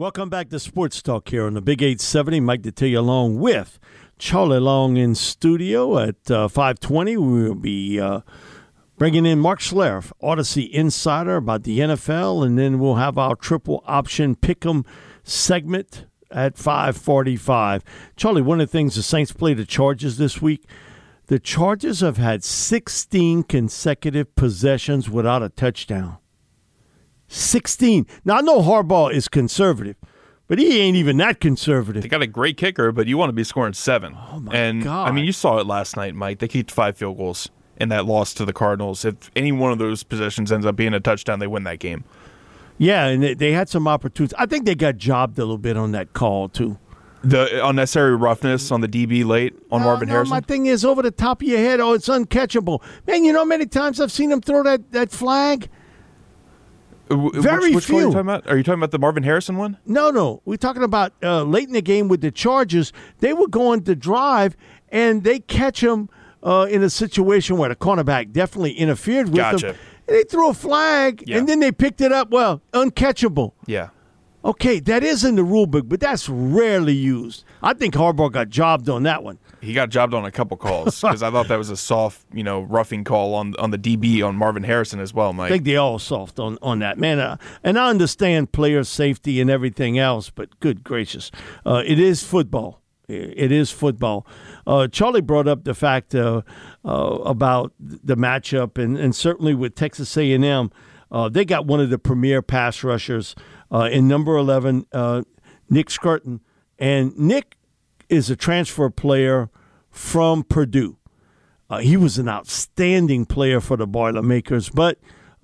Welcome back to Sports Talk here on the Big 870. Mike Detillier along with Charlie Long in studio at 5:20. We'll be bringing in Mark Schlereth, Odyssey Insider, about the NFL, and then we'll have our triple option pick'em segment at 5:45. Charlie, one of the things the Saints played the Chargers this week. The Chargers have had 16 consecutive possessions without a touchdown. 16. Now, I know Harbaugh is conservative, but he ain't even that conservative. They got a great kicker, but you want to be scoring 7. Oh, my God. I mean, you saw it last night, Mike. They kicked 5 field goals in that loss to the Cardinals. If any one of those possessions ends up being a touchdown, they win that game. Yeah, and they had some opportunities. I think they got jobbed a little bit on that call, too. The unnecessary roughness on the DB late on Marvin Harrison? My thing is, over the top of your head, it's uncatchable. Man, you know how many times I've seen him throw that flag? Very which few. Are you talking about? Are you talking about the Marvin Harrison one? No. We're talking about late in the game with the Chargers. They were going to drive, and they catch him in a situation where the cornerback definitely interfered with him. They threw a flag, and then they picked it up. Well, uncatchable. Yeah. Okay, that is in the rule book, but that's rarely used. I think Harbaugh got jobbed on that one. He got jobbed on a couple calls because I thought that was a soft, roughing call on the DB on Marvin Harrison as well, Mike. I think they all soft on that, man. And I understand player safety and everything else, but good gracious, it is football. It is football. Charlie brought up the fact about the matchup, and certainly with Texas A&M, they got one of the premier pass rushers in number 11, Nick Scurton. And Nick is a transfer player from Purdue. He was an outstanding player for the Boilermakers, but,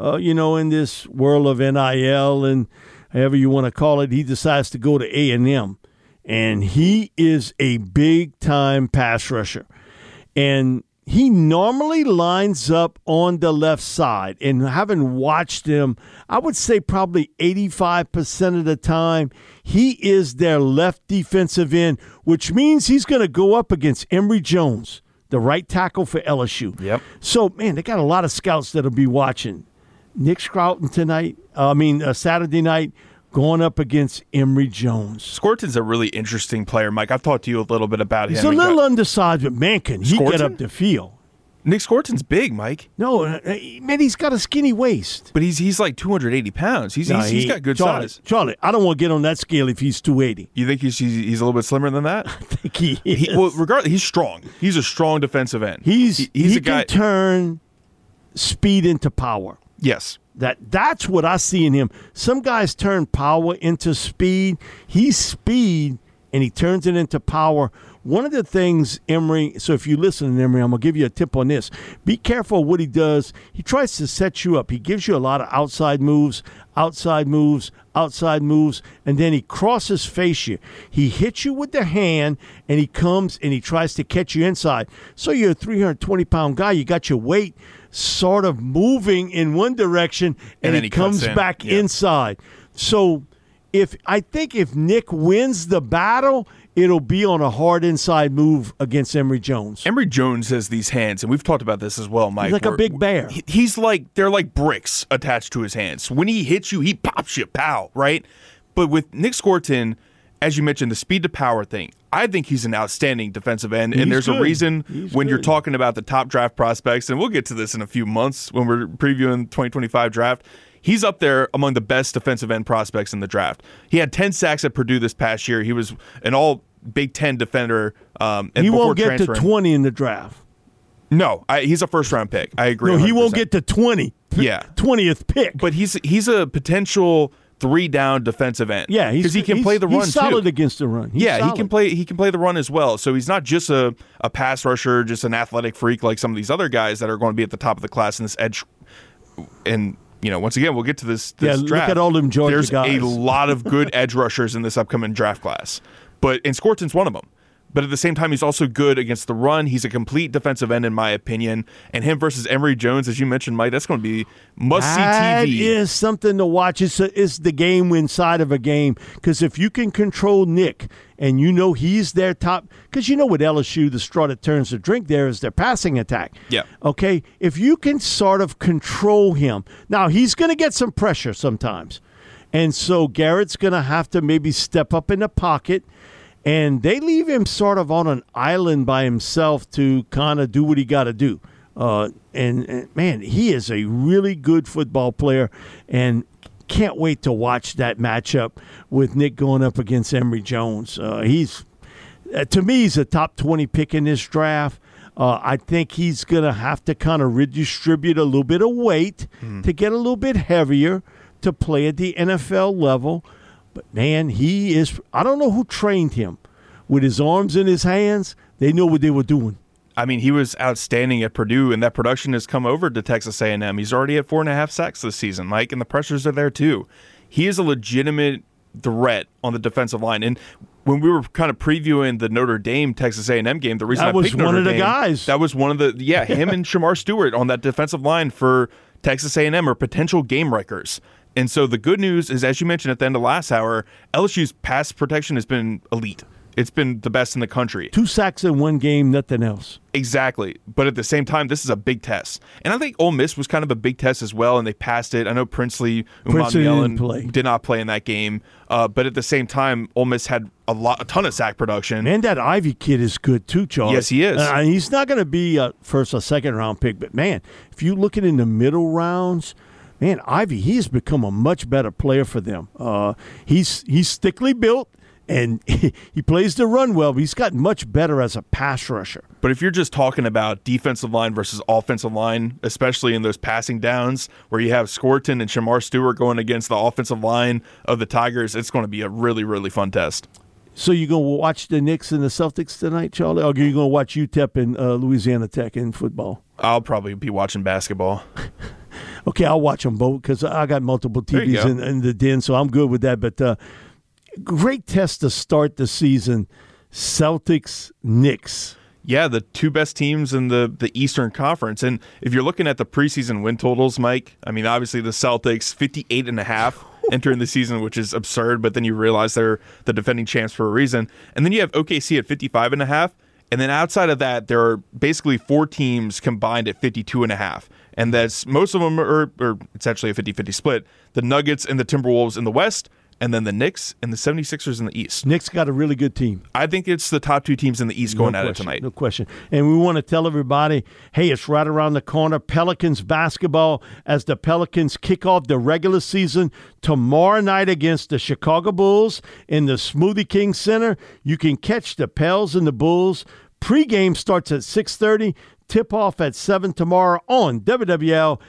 in this world of NIL and however you want to call it, he decides to go to A&M. And he is a big-time pass rusher. And he normally lines up on the left side. And having watched him, I would say probably 85% of the time, he is their left defensive end, which means he's going to go up against Emory Jones, the right tackle for LSU. Yep. So, man, they got a lot of scouts that'll be watching. Nick Scrouton Saturday night, going up against Emory Jones. Scurton's a really interesting player, Mike. I've talked to you a little bit about him. He's a little undersized, but man, can he get up the field? Nick Scurton's big, Mike. No, man, he's got a skinny waist. But he's like 280 pounds. He's got good size. Charlie, I don't want to get on that scale if he's 280. You think he's a little bit slimmer than that? I think he is. Regardless, he's strong. He's a strong defensive end. He can turn speed into power. Yes. That's what I see in him. Some guys turn power into speed. He's speed, and he turns it into power. One of the things Emory, so if you listen to Emory, I'm going to give you a tip on this. Be careful what he does. He tries to set you up. He gives you a lot of outside moves, and then he crosses face you. He hits you with the hand, and he comes and he tries to catch you inside. So you're a 320-pound guy. You got your weight sort of moving in one direction, and he comes back inside. So I think if Nick wins the battle, it'll be on a hard inside move against Emory Jones. Emory Jones has these hands, and we've talked about this as well, Mike. He's like a big bear. They're like bricks attached to his hands. When he hits you, he pops you, pow, right? But with Nick Scurton, as you mentioned, the speed to power thing, I think he's an outstanding defensive end, and there's a reason when you're talking about the top draft prospects, and we'll get to this in a few months when we're previewing the 2025 draft, he's up there among the best defensive end prospects in the draft. He had 10 sacks at Purdue this past year. He was an all Big Ten defender. He won't get to 20 in the draft. No, he's a first-round pick. I agree. No, he won't get to 20. Yeah. 20th pick. But he's a potential three-down defensive end. Yeah, because he can play the run too. He's solid against the run. He can play the run as well. So he's not just a pass rusher, just an athletic freak like some of these other guys that are going to be at the top of the class in this edge. And once again, we'll get to this draft. Look at all them Georgia There's guys. a lot of good edge rushers in this upcoming draft class, and Scurton's one of them. But at the same time, he's also good against the run. He's a complete defensive end, in my opinion. And him versus Emory Jones, as you mentioned, Mike, that's going to be must-see TV. That is something to watch. It's the game inside of a game. Because if you can control Nick, and he's their top, because with LSU, the straw that turns the drink there is their passing attack. Yeah. Okay? If you can sort of control him. Now, he's going to get some pressure sometimes. And so Garrett's going to have to maybe step up in the pocket, and they leave him sort of on an island by himself to kind of do what he got to do. And man, he is a really good football player, and can't wait to watch that matchup with Nick going up against Emory Jones. To me, he's a top 20 pick in this draft. I think he's going to have to kind of redistribute a little bit of weight to get a little bit heavier to play at the NFL level. But, man, he is – I don't know who trained him. With his arms in his hands, they know what they were doing. I mean, he was outstanding at Purdue, and that production has come over to Texas A&M. He's already at 4.5 sacks this season, Mike, and the pressures are there too. He is a legitimate threat on the defensive line. And when we were kind of previewing the Notre Dame Texas A&M game, the reason I picked Notre Dame, that was one of the him and Shamar Stewart on that defensive line for Texas A&M are potential game wreckers. And so the good news is, as you mentioned at the end of last hour, LSU's pass protection has been elite. It's been the best in the country. 2 sacks in one game, nothing else. Exactly. But at the same time, this is a big test. And I think Ole Miss was kind of a big test as well, and they passed it. I know Princely did not play in that game. But at the same time, Ole Miss had a ton of sack production. And that Ivy kid is good too, Charlie. Yes, he is. He's not going to be a first or second round pick. But, man, if you look at in the middle rounds, man, Ivy, he's become a much better player for them. He's thickly built. And he plays the run well, but he's gotten much better as a pass rusher. But if you're just talking about defensive line versus offensive line, especially in those passing downs where you have Skorton and Shamar Stewart going against the offensive line of the Tigers, it's going to be a really, really fun test. So you're going to watch the Knicks and the Celtics tonight, Charlie? Or are you going to watch UTEP and Louisiana Tech in football? I'll probably be watching basketball. Okay, I'll watch them both because I got multiple TVs in the den, so I'm good with that. But great test to start the season, Celtics-Knicks. Yeah, the two best teams in the Eastern Conference. And if you're looking at the preseason win totals, Mike, I mean, obviously the Celtics, 58.5 entering the season, which is absurd, but then you realize they're the defending champs for a reason. And then you have OKC at 55.5. And then outside of that, there are basically 4 teams combined at 52.5. And that's most of them are it's actually a 50-50 split. The Nuggets and the Timberwolves in the West, and then the Knicks and the 76ers in the East. Knicks got a really good team. I think it's the top 2 teams in the East going at it tonight. No question. And we want to tell everybody, hey, it's right around the corner. Pelicans basketball as the Pelicans kick off the regular season tomorrow night against the Chicago Bulls in the Smoothie King Center. You can catch the Pels and the Bulls. Pre-game starts at 6:30. Tip-off at 7 tomorrow on WWL,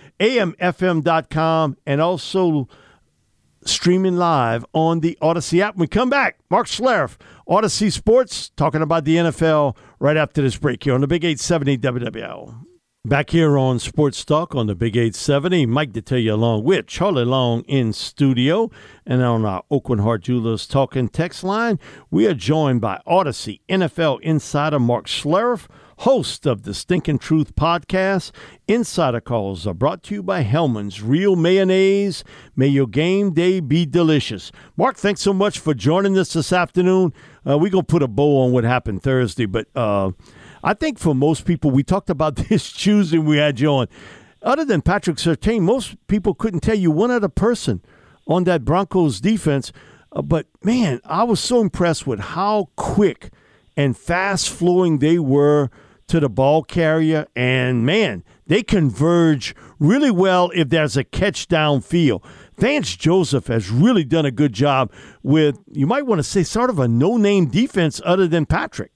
AMFM.com, and also streaming live on the Odyssey app. When we come back, Mark Schlereth, Odyssey Sports, talking about the NFL right after this break here on the Big 870 WWL. Back here on Sports Talk on the Big 870, Mike Detillier along with Charlie Long in studio. And on our Oakland Heart Jewelers Talking text line, we are joined by Odyssey NFL insider Mark Schlereth, host of the Stinking Truth podcast. Insider calls are brought to you by Hellman's Real Mayonnaise. May your game day be delicious. Mark, thanks so much for joining us this afternoon. We're going to put a bow on what happened Thursday, but I think for most people, we talked about this Tuesday we had you on. Other than Patrick Surtain, most people couldn't tell you one other person on that Broncos defense. But, man, I was so impressed with how quick and fast-flowing they were to the ball carrier. And, man, they converge really well if there's a catch downfield. Vance Joseph has really done a good job with, you might want to say, sort of a no-name defense other than Patrick.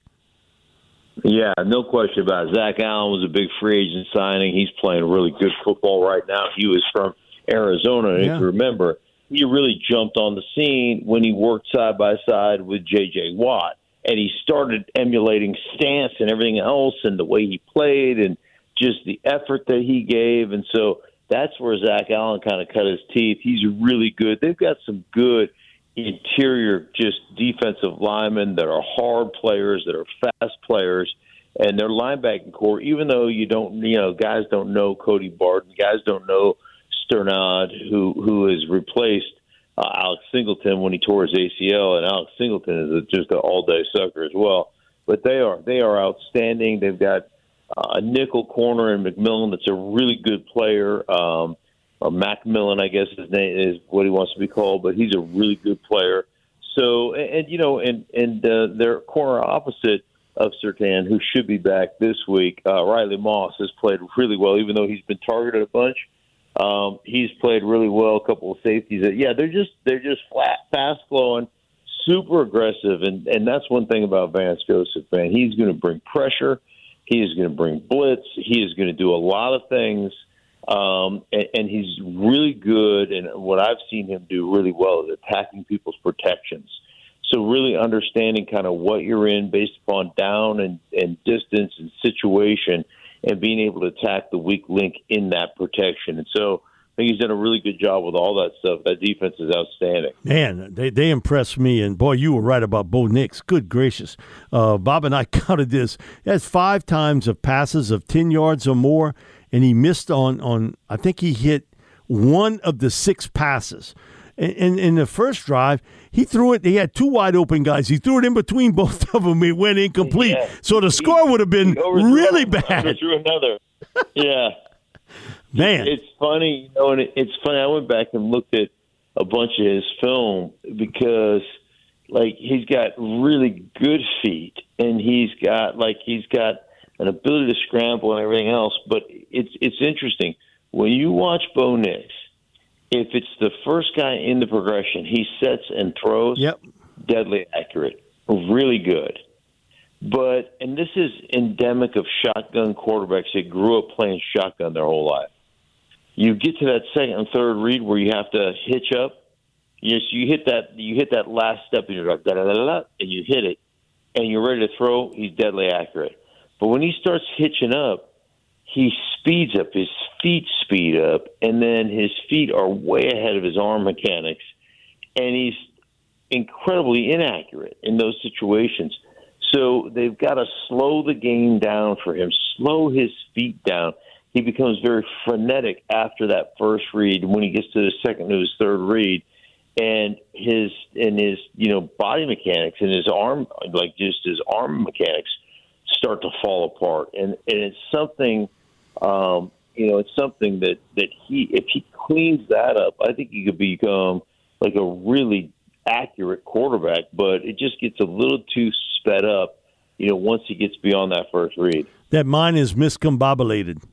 Yeah, no question about it. Zach Allen was a big free agent signing. He's playing really good football right now. He was from Arizona, and if you remember, he really jumped on the scene when he worked side by side with J.J. Watt, and he started emulating stance and everything else and the way he played and just the effort that he gave. And so that's where Zach Allen kind of cut his teeth. He's really good. They've got some good interior just defensive linemen that are hard players, that are fast players, and their linebacking core, even though guys don't know Cody Barton, guys don't know Sternad, who has replaced Alex Singleton when he tore his ACL, and Alex Singleton is just an all-day sucker as well. But they are outstanding. They've got a nickel corner in McMillan that's a really good player. or Macmillan, I guess his name is what he wants to be called, but he's a really good player. So, and their corner opposite of Surtain, who should be back this week, Riley Moss has played really well, even though he's been targeted a bunch. He's played really well. A couple of safeties. They're just flat, fast flowing, super aggressive, and that's one thing about Vance Joseph, man. He's going to bring pressure. He is going to bring blitz. He is going to do a lot of things, and he's really good. And what I've seen him do really well is attacking people's protections. So really understanding kind of what you're in based upon down and distance and situation, and being able to attack the weak link in that protection. And so I think he's done a really good job with all that stuff. That defense is outstanding. Man, they impressed me. And, boy, you were right about Bo Nix. Good gracious. Bob and I counted this. He has 5 times of passes of 10 yards or more, and he missed on I think he hit 1 of the 6 passes. In the first drive, he threw it. He had 2 wide open guys. He threw it in between both of them. It went incomplete. Yeah. So the score would have been really bad. Overthrew another. Yeah. Man. It's funny, and it's funny. I went back and looked at a bunch of his film because, he's got really good feet, and he's got an ability to scramble and everything else. But it's interesting. When you watch Bo Nix, if it's the first guy in the progression, he sets and throws, deadly accurate, really good. And this is endemic of shotgun quarterbacks that grew up playing shotgun their whole life. You get to that second and third read where you have to hitch up. Yes, you hit that last step and you're like, da-da-da-da-da, and you hit it, and you're ready to throw. He's deadly accurate. But when he starts hitching up, he speeds up. His feet speed up, and then his feet are way ahead of his arm mechanics, and he's incredibly inaccurate in those situations. So they've got to slow the game down for him, slow his feet down. He becomes very frenetic after that first read. When he gets to the second to his third read, and his body mechanics and his arm, his arm mechanics, start to fall apart. And it's something. It's something that if he cleans that up, I think he could become like a really accurate quarterback, but it just gets a little too sped up, once he gets beyond that first read. That mind is miscombobulated.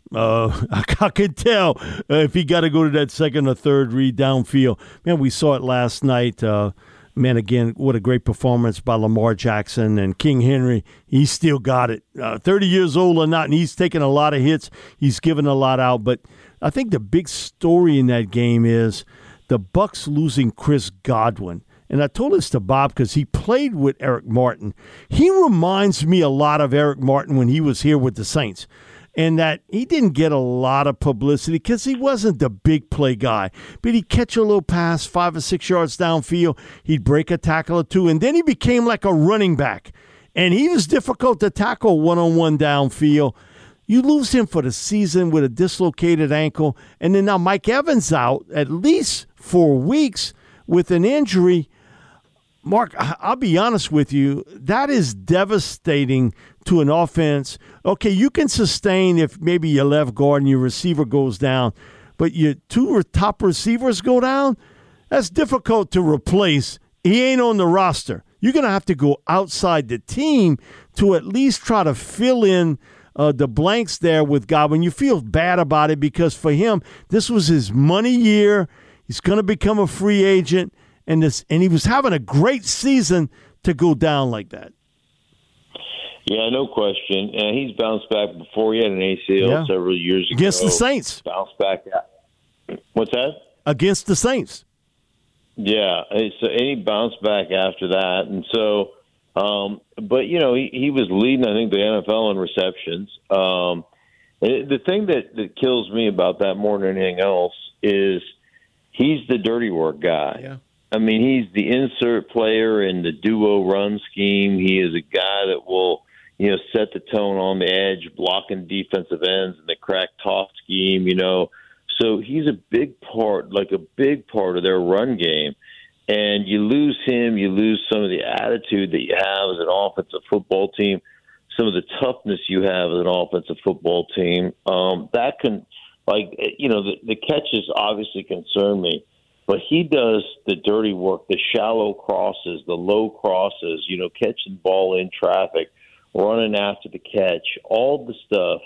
I could tell if he got to go to that second or third read downfield. Man, we saw it last night. Man, again, what a great performance by Lamar Jackson and King Henry. He still got it. 30 years old or not, and he's taken a lot of hits. He's given a lot out. But I think the big story in that game is the Bucs losing Chris Godwin. And I told this to Bob because he played with Eric Martin. He reminds me a lot of Eric Martin when he was here with the Saints. And that he didn't get a lot of publicity because he wasn't the big play guy. But he'd catch a little pass 5 or 6 yards downfield. He'd break a tackle or 2. And then he became like a running back. And he was difficult to tackle one-on-one downfield. You lose him for the season with a dislocated ankle. And then now Mike Evans out at least 4 weeks with an injury. Mark, I'll be honest with you, that is devastating to an offense. Okay, you can sustain if maybe your left guard and your receiver goes down, but your 2 top receivers go down, that's difficult to replace. He ain't on the roster. You're going to have to go outside the team to at least try to fill in the blanks there with Godwin. You feel bad about it because for him, this was his money year. He's going to become a free agent. And he was having a great season to go down like that. Yeah, no question. And he's bounced back before. He had an ACL several years ago. Against the Saints. Bounced back. What's that? Against the Saints. Yeah, and he bounced back after that. And so, but, he was leading, I think, the NFL in receptions. The thing that kills me about that more than anything else is he's the dirty work guy. Yeah. I mean, he's the insert player in the duo run scheme. He is a guy that will, set the tone on the edge, blocking defensive ends in the crack toss scheme, So he's a big part of their run game. And you lose him, you lose some of the attitude that you have as an offensive football team, some of the toughness you have as an offensive football team. That can Like, the catches obviously concern me, but he does the dirty work, the shallow crosses, the low crosses, catching the ball in traffic, running after the catch, all the stuff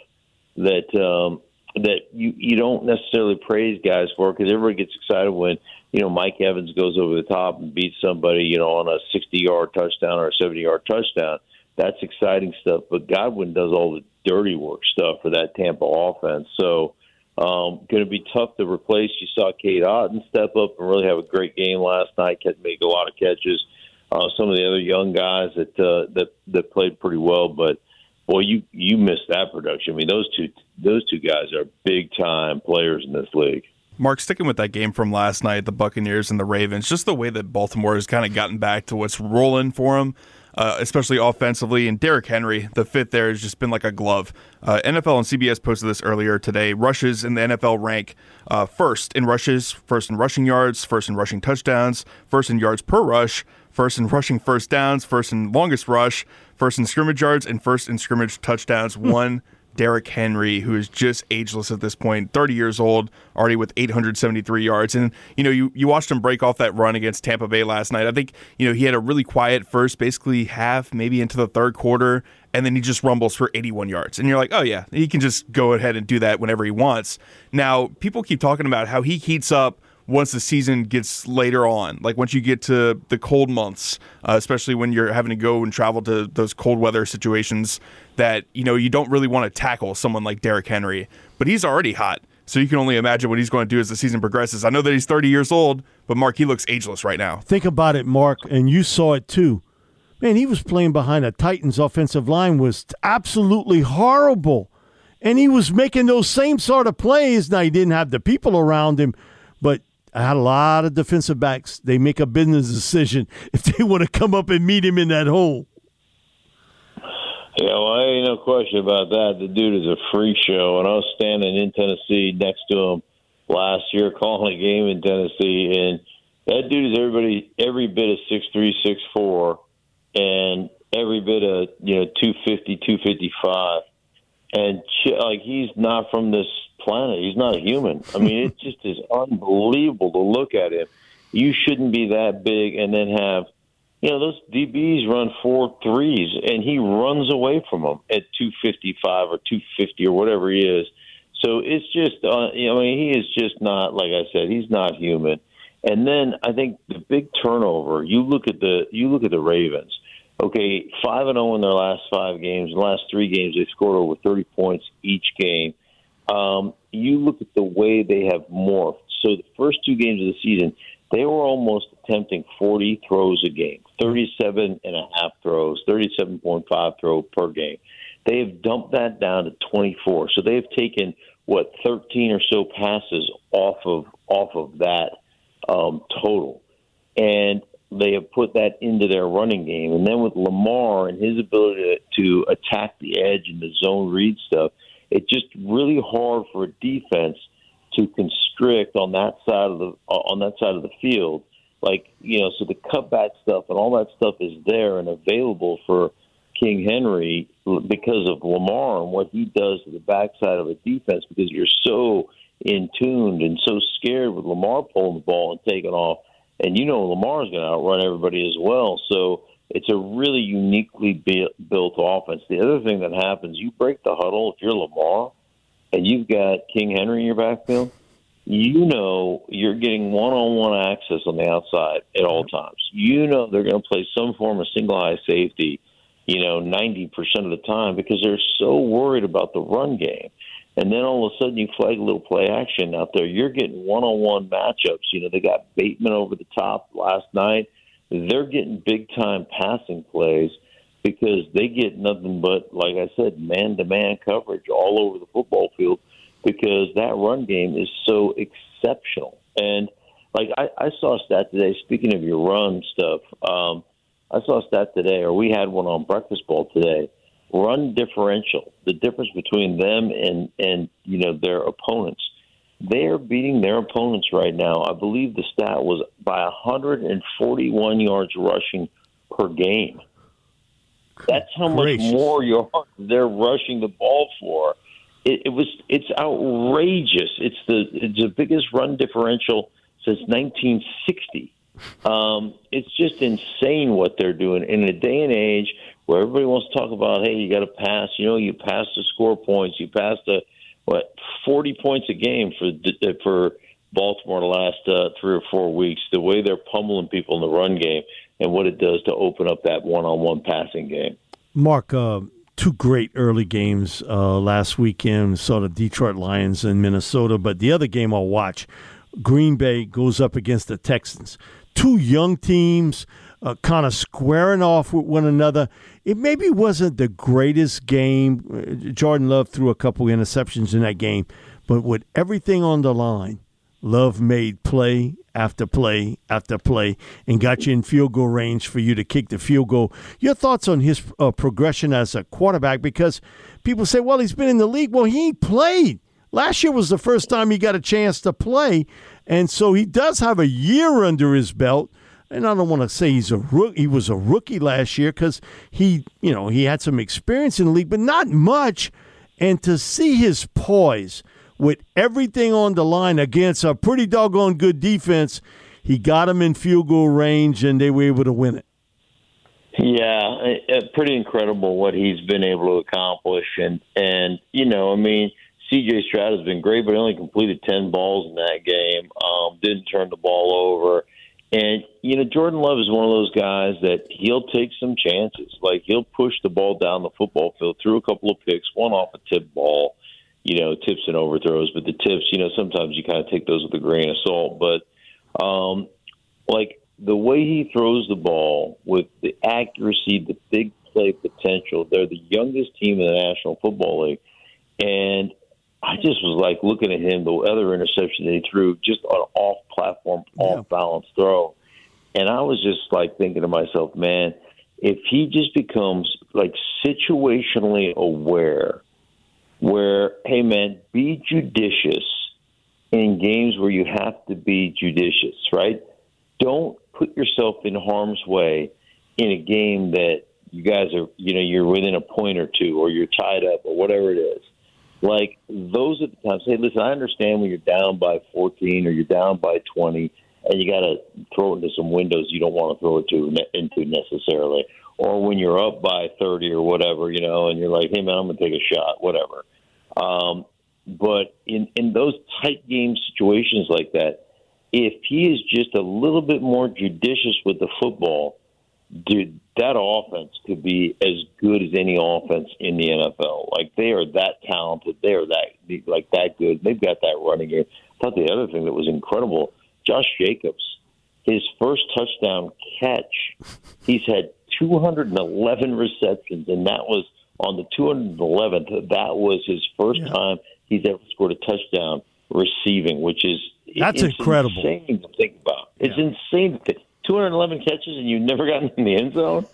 that you don't necessarily praise guys for, because everybody gets excited when, Mike Evans goes over the top and beats somebody, on a 60-yard touchdown or a 70-yard touchdown. That's exciting stuff. But Godwin does all the dirty work stuff for that Tampa offense. So, going to be tough to replace. You saw Cade Otton step up and really have a great game last night, make a lot of catches. Some of the other young guys that played pretty well, but boy, you missed that production. I mean, those two guys are big time players in this league. Mark, sticking with that game from last night, the Buccaneers and the Ravens, just the way that Baltimore has kind of gotten back to what's rolling for them. Especially offensively, and Derrick Henry, the fit there has just been like a glove. NFL and CBS posted this earlier today. Rushes in the NFL rank first in rushes, first in rushing yards, first in rushing touchdowns, first in yards per rush, first in rushing first downs, first in longest rush, first in scrimmage yards, and first in scrimmage touchdowns. One Derrick Henry, who is just ageless at this point, 30 years old, already with 873 yards. And, you watched him break off that run against Tampa Bay last night. I think, he had a really quiet first, basically half, maybe into the third quarter, and then he just rumbles for 81 yards. And you're like, oh, yeah, he can just go ahead and do that whenever he wants. Now, people keep talking about how he heats up once the season gets later on, like once you get to the cold months, especially when you're having to go and travel to those cold weather situations that, you don't really want to tackle someone like Derrick Henry. But he's already hot, so you can only imagine what he's going to do as the season progresses. I know that he's 30 years old, but, Mark, he looks ageless right now. Think about it, Mark, and you saw it too. Man, he was playing behind a Titans offensive line was absolutely horrible. And he was making those same sort of plays. Now, he didn't have the people around him, but I had a lot of defensive backs. They make a business decision if they want to come up and meet him in that hole. Yeah, well, ain't no question about that. The dude is a freak show, and I was standing in Tennessee next to him last year calling a game in Tennessee, and that dude is every bit of 6'3", 6'4", and every bit of 250, 255, and he's not from this planet. He's not a human. I mean, it just is unbelievable to look at him. You shouldn't be that big and then have, those DBs run 4.3s and he runs away from them at 255 or 250 or whatever he is. So it's just, he is just not, like I said, he's not human. And then I think the big turnover, you look at the Ravens. Okay, 5-0 in their last 5 games. In the last 3 games, they scored over 30 points each game. You look at the way they have morphed. So the first 2 games of the season, they were almost attempting 40 throws a game, 37.5 throws, 37.5 throws per game. They have dumped that down to 24. So they have taken, 13 or so passes off of that total. And they have put that into their running game. And then with Lamar and his ability to attack the edge and the zone read stuff, it's just really hard for a defense to constrict on that side of the field. So the cutback stuff and all that stuff is there and available for King Henry because of Lamar and what he does to the backside of a defense, because you're so in tuned and so scared with Lamar pulling the ball and taking off. And Lamar's going to outrun everybody as well. So it's a really uniquely built offense. The other thing that happens, you break the huddle if you're Lamar and you've got King Henry in your backfield, you're getting one-on-one access on the outside at all times. They're going to play some form of single-high safety, 90% of the time, because they're so worried about the run game. And then all of a sudden you flag a little play action out there. You're getting one-on-one matchups. They got Bateman over the top last night. They're getting big-time passing plays because they get nothing but, like I said, man-to-man coverage all over the football field because that run game is so exceptional. And, I saw a stat today, speaking of your run stuff, I saw a stat today, or we had one on Breakfast Ball today, run differential, the difference between them and their opponents. They are beating their opponents right now. I believe the stat was by 141 yards rushing per game. That's how much more yards they're rushing the ball for. It's outrageous. It's the biggest run differential since 1960. It's just insane what they're doing in a day and age where everybody wants to talk about, hey, you got to pass. You pass to score points. You pass to 40 points a game for Baltimore the last 3 or 4 weeks. The way they're pummeling people in the run game and what it does to open up that one-on-one passing game. Mark, two great early games last weekend. Saw the Detroit Lions in Minnesota, but the other game I'll watch, Green Bay goes up against the Texans. Two young teams kind of squaring off with one another. It maybe wasn't the greatest game. Jordan Love threw a couple interceptions in that game, but with everything on the line, Love made play after play after play and got you in field goal range for you to kick the field goal. Your thoughts on his progression as a quarterback? Because people say, well, he's been in the league. Well, he ain't played. Last year was the first time he got a chance to play, and so he does have a year under his belt. And I don't want to say he was a rookie last year because he had some experience in the league, but not much. And to see his poise with everything on the line against a pretty doggone good defense, he got him in field goal range, and they were able to win it. Yeah, pretty incredible what he's been able to accomplish. And C.J. Stroud has been great, but only completed 10 balls in that game, didn't turn the ball over. And, Jordan Love is one of those guys that he'll take some chances. Like, he'll push the ball down the football field, threw a couple of picks, one off a tip ball, tips and overthrows. But the tips, sometimes you kind of take those with a grain of salt. But, the way he throws the ball with the accuracy, the big play potential, they're the youngest team in the National Football League. And I just was like looking at him, the other interception that he threw, just an off-platform, off-balance throw. And I was just like thinking to myself, man, if he just becomes like situationally aware, where, hey, man, be judicious in games where you have to be judicious, right? Don't put yourself in harm's way in a game that you guys are, you're within a point or two or you're tied up or whatever it is. Like, those are the times. Hey, listen, I understand when you're down by 14 or you're down by 20 and you got to throw it into some windows you don't want to throw it into necessarily. Or when you're up by 30 or whatever, and you're like, hey, man, I'm going to take a shot, whatever. But in those tight game situations like that, if he is just a little bit more judicious with the football, dude, that offense could be as good as any offense in the NFL. Like, they are that talented. They are that good. They've got that running game. I thought the other thing that was incredible, Josh Jacobs, his first touchdown catch, he's had 211 receptions, and that was on the 211th. That was his first time he's ever scored a touchdown receiving, which is incredible. Insane to think about. It's insane to think. 211 catches and you've never gotten in the end zone.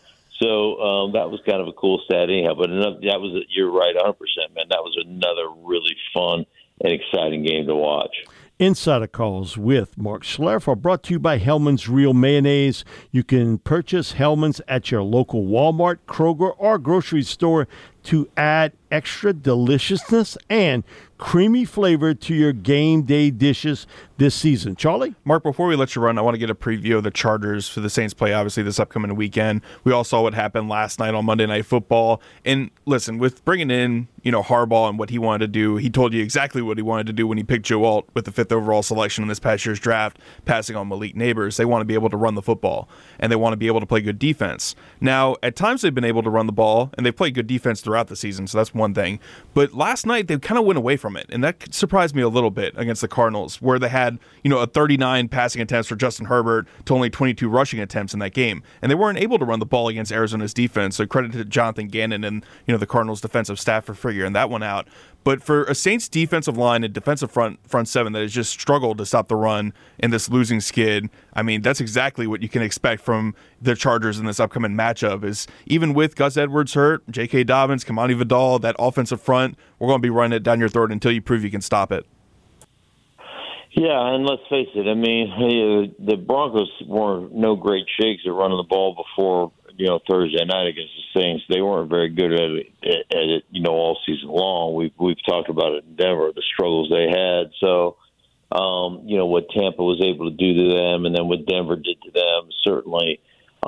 So that was kind of a cool stat anyhow. But you're right, 100%, man. That was another really fun and exciting game to watch. Insider Calls with Mark Schlerf are brought to you by Hellman's Real Mayonnaise. You can purchase Hellman's at your local Walmart, Kroger, or grocery store to add extra deliciousness and creamy flavor to your game day dishes this season. Charlie? Mark, before we let you run, I want to get a preview of the Chargers for the Saints play, obviously, this upcoming weekend. We all saw what happened last night on Monday Night Football. And listen, with bringing in, Harbaugh and what he wanted to do, he told you exactly what he wanted to do when he picked Joe Alt with the 5th overall selection in this past year's draft, passing on Malik Neighbors. They want to be able to run the football, and they want to be able to play good defense. Now, at times they've been able to run the ball, and they've played good defense throughout the season, so that's one thing. But last night, they kind of went away from it, and that surprised me a little bit against the Cardinals, where they had, a 39 passing attempts for Justin Herbert to only 22 rushing attempts in that game. And they weren't able to run the ball against Arizona's defense, so credit to Jonathan Gannon and, the Cardinals defensive staff for figuring that one out. But for a Saints defensive line and defensive front seven that has just struggled to stop the run in this losing skid, I mean, that's exactly what you can expect from the Chargers in this upcoming matchup. Is even with Gus Edwards hurt, J.K. Dobbins, Kamani Vidal, that offensive front, we're going to be running it down your throat until you prove you can stop it. Yeah, and let's face it. I mean, the Broncos were no great shakes at running the ball before Thursday night against the Saints. They weren't very good at it, all season long. We've talked about it in Denver, the struggles they had. So, what Tampa was able to do to them, and then what Denver did to them, certainly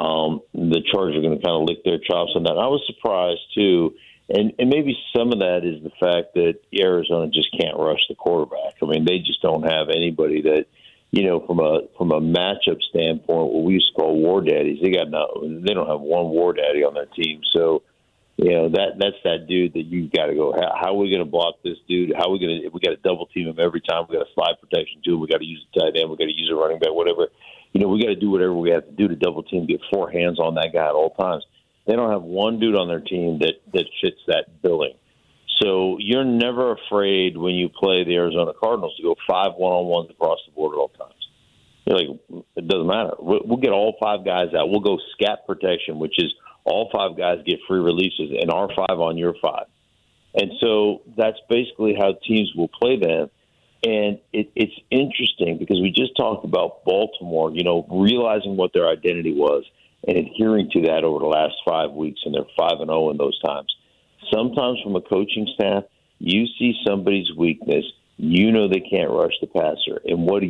the Chargers are going to kind of lick their chops on that. I was surprised too, and maybe some of that is the fact that Arizona just can't rush the quarterback. I mean, they just don't have anybody that. From a matchup standpoint, what we used to call war daddies, they don't have one war daddy on their team. So, that's that dude that you've got to go. How are we going to block this dude? How are we going to? If we got to double team him every time, we got to slide protection to him. We got to use a tight end. We got to use a running back. Whatever. We got to do whatever we have to do to double team, get four hands on that guy at all times. They don't have one dude on their team that fits that billing. So you're never afraid when you play the Arizona Cardinals to go 5 one-on-ones across the board at all times. You're like, it doesn't matter. We'll get all 5 guys out. We'll go scat protection, which is all 5 guys get free releases, and our 5 on your 5. And so that's basically how teams will play them. And it's interesting because we just talked about Baltimore, realizing what their identity was and adhering to that over the last 5 weeks, and they're 5-0 in those times. Sometimes from a coaching staff, you see somebody's weakness, they can't rush the passer, and what do?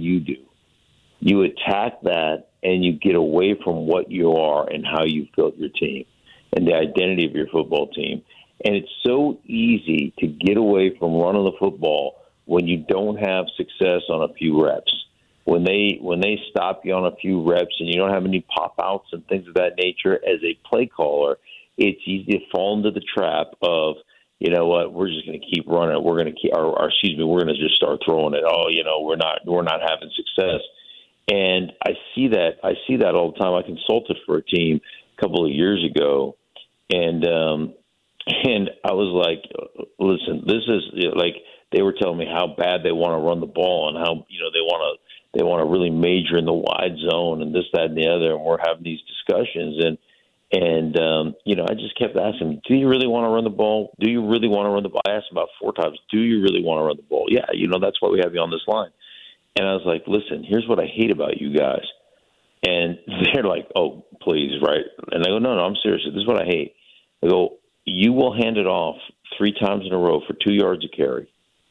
You attack that, and you get away from what you are and how you've built your team and the identity of your football team. And it's so easy to get away from running the football when you don't have success on a few reps. When they stop you on a few reps and you don't have any pop-outs and things of that nature as a play caller, it's easy to fall into the trap of, we're just going to keep running. We're going to we're going to just start throwing it. Oh, we're not having success. And I see that all the time. I consulted for a team a couple of years ago, and I was like, listen, this is like they were telling me how bad they want to run the ball and how they want to really major in the wide zone and this, that, and the other. And we're having these discussions, and I just kept asking, do you really want to run the ball? Do you really want to run the ball? I asked about 4 times, do you really want to run the ball? Yeah, that's why we have you on this line. And I was like, listen, here's what I hate about you guys. And they're like, oh, please, right? And I go, no, I'm serious. This is what I hate. I go, you will hand it off 3 times in a row for 2 yards of carry.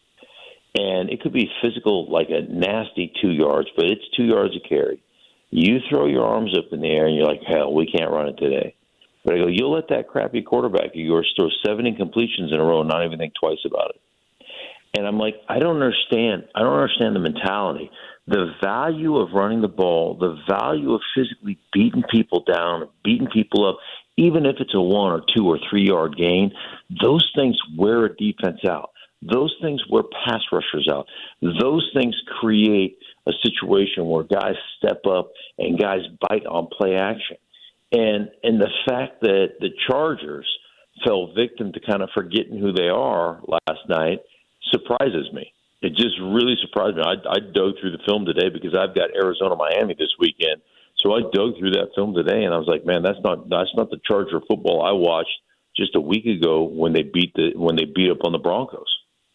And it could be physical, like a nasty 2 yards, but it's 2 yards of carry. You throw your arms up in the air, and you're like, hell, we can't run it today. But I go, you'll let that crappy quarterback of yours throw 7 incompletions in a row and not even think twice about it. And I'm like, I don't understand the mentality. The value of running the ball, the value of physically beating people down, beating people up, even if it's a 1 or 2 or 3 yard gain, those things wear a defense out. Those things wear pass rushers out. Those things create a situation where guys step up and guys bite on play action. And the fact that the Chargers fell victim to kind of forgetting who they are last night surprises me. It just really surprised me. I dug through the film today because I've got Arizona-Miami this weekend. So I dug through that film today, and I was like, man, that's not the Charger football I watched just a week ago when they beat up on the Broncos.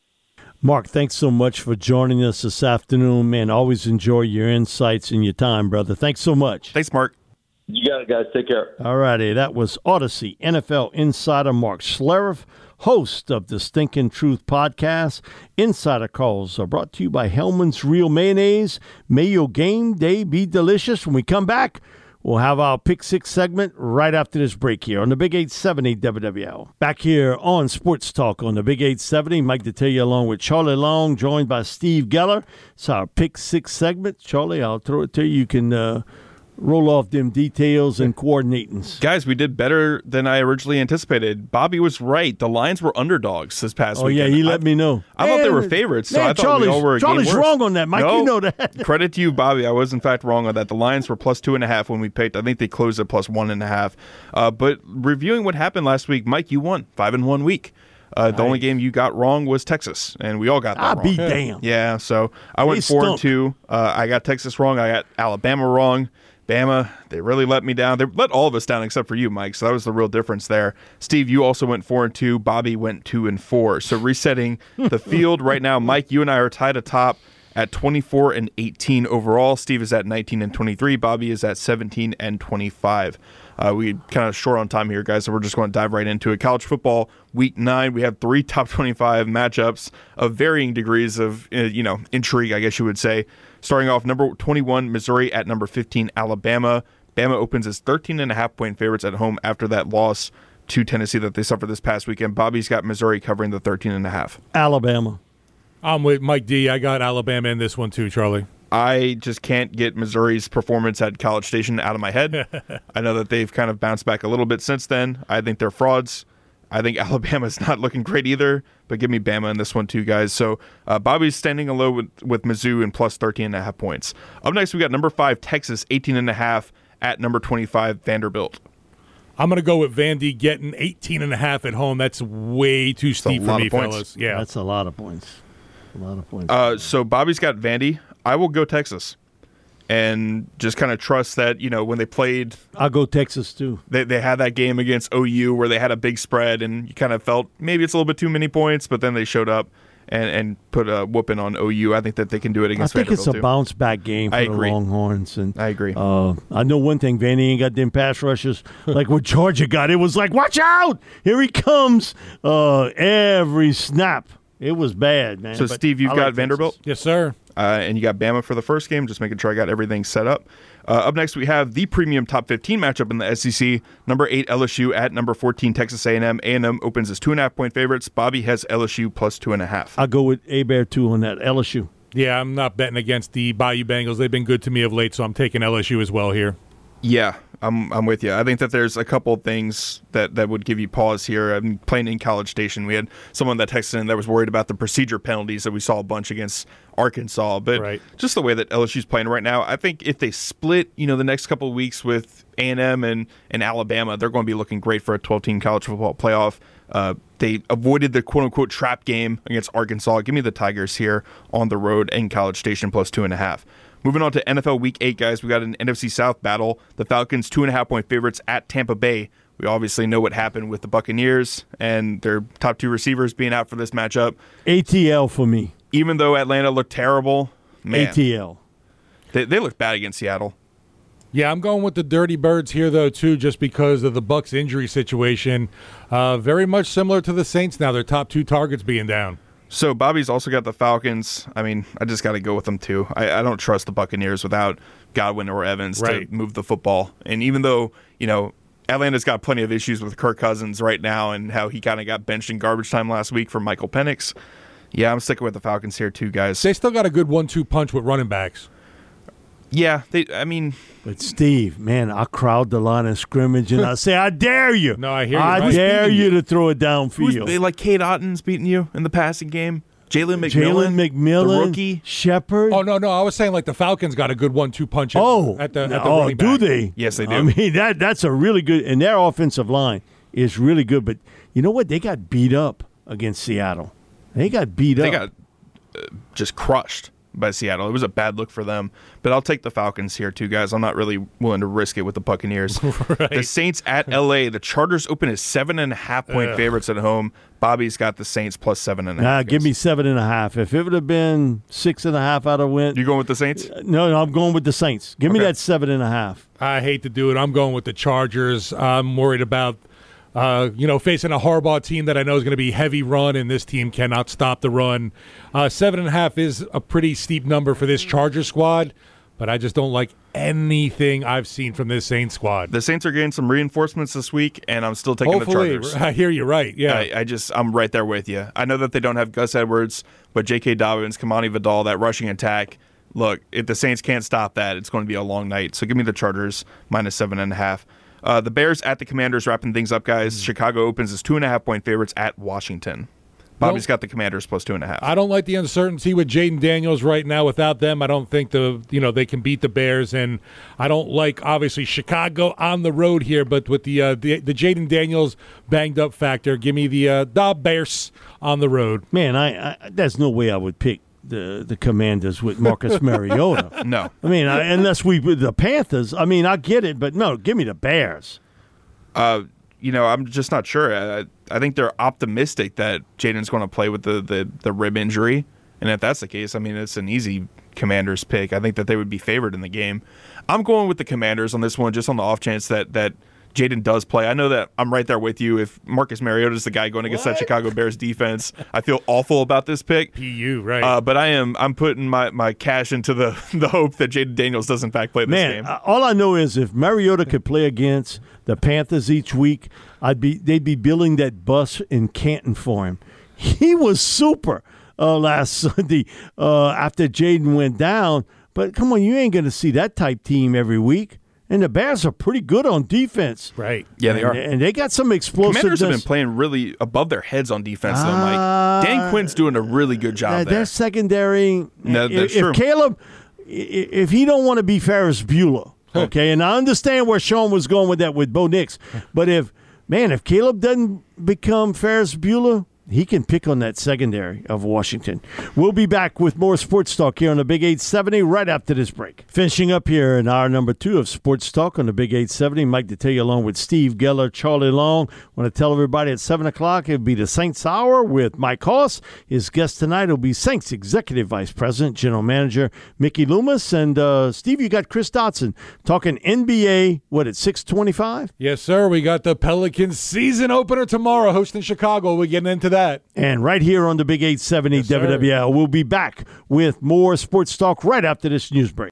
Mark, thanks so much for joining us this afternoon, man. Always enjoy your insights and your time, brother. Thanks so much. Thanks, Mark. You got it, guys. Take care. All righty. That was Odyssey NFL insider Mark Schlereth, host of the Stinkin' Truth podcast. Insider calls are brought to you by Hellman's Real Mayonnaise. May your game day be delicious. When we come back, we'll have our Pick Six segment right after this break here on the Big 870 WWL. Back here on Sports Talk on the Big 870, Mike Detillier along with Charlie Long, joined by Steve Geller. It's our Pick Six segment. Charlie, I'll throw it to you. You can roll off them details and coordinatings. Guys, we did better than I originally anticipated. Bobby was right. The Lions were underdogs this past weekend. Oh, yeah, he let me know. I thought they were favorites, so I thought we all were a game worse. Charlie's wrong on that, Mike. No, you know that. Credit to you, Bobby. I was, in fact, wrong on that. The Lions were plus 2.5 when we picked. I think they closed at plus 1.5. But reviewing what happened last week, Mike, you won 5-1 week. The only game you got wrong was Texas, and we all got that wrong. I'll be damned. Yeah, so I went 4-2. I got Texas wrong. I got Alabama wrong. Bama, they really let me down. They let all of us down except for you, Mike, so that was the real difference there. Steve, you also went 4-2. Bobby went 2-4. So resetting the field right now, Mike, you and I are tied atop at 24-18 overall. Steve is at 19-23. Bobby is at 17-25. We kind of short on time here, guys, so we're just going to dive right into it. College football, Week 9, we have 3 top 25 matchups of varying degrees of intrigue, I guess you would say. Starting off, number 21, Missouri at number 15, Alabama. Bama opens as 13.5-point favorites at home after that loss to Tennessee that they suffered this past weekend. Bobby's got Missouri covering the 13.5. Alabama. I'm with Mike D. I got Alabama in this one too, Charlie. I just can't get Missouri's performance at College Station out of my head. I know that they've kind of bounced back a little bit since then. I think they're frauds. I think Alabama's not looking great either, but give me Bama in this one too, guys. So Bobby's standing alone with Mizzou and plus 13.5 points. Up next, we got number 5, Texas, 18.5 at number 25, Vanderbilt. I'm going to go with Vandy getting 18.5 at home. That's way too steep for me, fellas. Yeah, that's a lot of points. A lot of points. So Bobby's got Vandy. I will go Texas. And just kind of trust that, when they played. I'll go Texas, too. They had that game against OU where they had a big spread, and you kind of felt maybe it's a little bit too many points, but then they showed up and put a whooping on OU. I think that they can do it against Vanderbilt, I think it's a bounce-back game for the Longhorns. And I agree. I know one thing. Vandy ain't got them pass rushes like what Georgia got. It was like, watch out! Here he comes. Every snap. It was bad, man. So, Steve, you've got Vanderbilt? Yes, sir. And you got Bama for the first game, just making sure I got everything set up. Up next, we have the premium top 15 matchup in the SEC. Number 8, LSU at number 14, Texas A&M. A&M opens as 2.5-point favorites. Bobby has LSU plus 2.5. I'll go with A-Bear, too, on that. LSU. Yeah, I'm not betting against the Bayou Bengals. They've been good to me of late, so I'm taking LSU as well here. Yeah, I'm with you. I think that there's a couple of things that would give you pause here. I'm playing in College Station. We had someone that texted in that was worried about the procedure penalties that we saw a bunch against Arkansas. But just the way that LSU's playing right now, I think if they split, the next couple of weeks with A&M and Alabama, they're going to be looking great for a 12-team college football playoff. They avoided the quote-unquote trap game against Arkansas. Give me the Tigers here on the road in College Station plus 2.5. Moving on to NFL Week 8, guys, we got an NFC South battle. The Falcons, 2.5-point favorites at Tampa Bay. We obviously know what happened with the Buccaneers and their top 2 receivers being out for this matchup. ATL for me. Even though Atlanta looked terrible, man. ATL. They looked bad against Seattle. Yeah, I'm going with the Dirty Birds here, though, too, just because of the Bucs injury situation. Very much similar to the Saints now, their top 2 targets being down. So Bobby's also got the Falcons. I mean, I just got to go with them, too. I don't trust the Buccaneers without Godwin or Evans to move the football. And even though, Atlanta's got plenty of issues with Kirk Cousins right now and how he kind of got benched in garbage time last week for Michael Penix, yeah, I'm sticking with the Falcons here, too, guys. They still got a good 1-2 punch with running backs. Yeah, But, Steve, man, I crowd the line of scrimmage, and I say, I dare you. No, I hear you. I dare you to throw it downfield. They like Cade Otton's beating you in the passing game? Jalen McMillan, the rookie? Shepard? Oh, no, I was saying like the Falcons got a good 1-2 punch at the running back. Do they? Yes, they do. I mean, that's a really good – and their offensive line is really good. But you know what? They got beat up against Seattle. They got beat up. They got just crushed by Seattle. It was a bad look for them. But I'll take the Falcons here too, guys. I'm not really willing to risk it with the Buccaneers. Right. The Saints at L.A. The Chargers open as 7.5-point favorites at home. Bobby's got the Saints plus 7.5. Nah, give me 7.5. If it would have been 6.5, I'd have went. You going with the Saints? No, I'm going with the Saints. Give me that 7.5. I hate to do it. I'm going with the Chargers. I'm worried about facing a Harbaugh team that I know is going to be heavy run, and this team cannot stop the run. 7.5 is a pretty steep number for this Chargers squad, but I just don't like anything I've seen from this Saints squad. The Saints are getting some reinforcements this week, and I'm still taking the Chargers. I hear you right, yeah. I'm right there with you. I know that they don't have Gus Edwards, but J.K. Dobbins, Kamani Vidal, that rushing attack, look, if the Saints can't stop that, it's going to be a long night. So give me the Chargers minus 7.5. The Bears at the Commanders, wrapping things up, guys. Chicago opens as 2.5-point favorites at Washington. Bobby's got the Commanders plus 2.5. I don't like the uncertainty with Jaden Daniels right now. Without them, I don't think they can beat the Bears, and I don't like obviously Chicago on the road here. But with the Jaden Daniels banged up factor, give me the Bears on the road. Man, I there's no way I would pick the Commanders with Marcus Mariota. No. I mean, unless we with the Panthers. I mean, I get it, but no, give me the Bears. I'm just not sure. I think they're optimistic that Jaden's going to play with the rib injury. And if that's the case, I mean, it's an easy Commanders pick. I think that they would be favored in the game. I'm going with the Commanders on this one just on the off chance that Jaden does play. I know that I'm right there with you. If Marcus Mariota is the guy going against that Chicago Bears defense, I feel awful about this pick. PU, right? But I'm putting my cash into the hope that Jaden Daniels does in fact play this game. All I know is if Mariota could play against the Panthers each week, they'd be building that bus in Canton for him. He was super last Sunday after Jaden went down. But come on, you ain't going to see that type team every week. And the Bears are pretty good on defense. Right. Yeah, they are. And they got some explosiveness. Commanders have been playing really above their heads on defense, though, Mike. Dan Quinn's doing a really good job there. Their secondary. No, that's true. If Caleb, if he don't want to be Ferris Bueller, okay, and I understand where Sean was going with that with Bo Nix, but if Caleb doesn't become Ferris Bueller, he can pick on that secondary of Washington. We'll be back with more Sports Talk here on the Big 870 right after this break. Finishing up here in hour number 2 of Sports Talk on the Big 870, Mike Detillier along with Steve Geller, Charlie Long. I want to tell everybody at 7 o'clock it'll be the Saints Hour with Mike Hoss. His guest tonight will be Saints Executive Vice President, General Manager Mickey Loomis. And, Steve, you got Chris Dotson talking NBA, at 6:25? Yes, sir. We got the Pelicans season opener tomorrow hosting Chicago. We're getting into that. And right here on the Big 870 WWL, we'll be back with more Sports Talk right after this news break.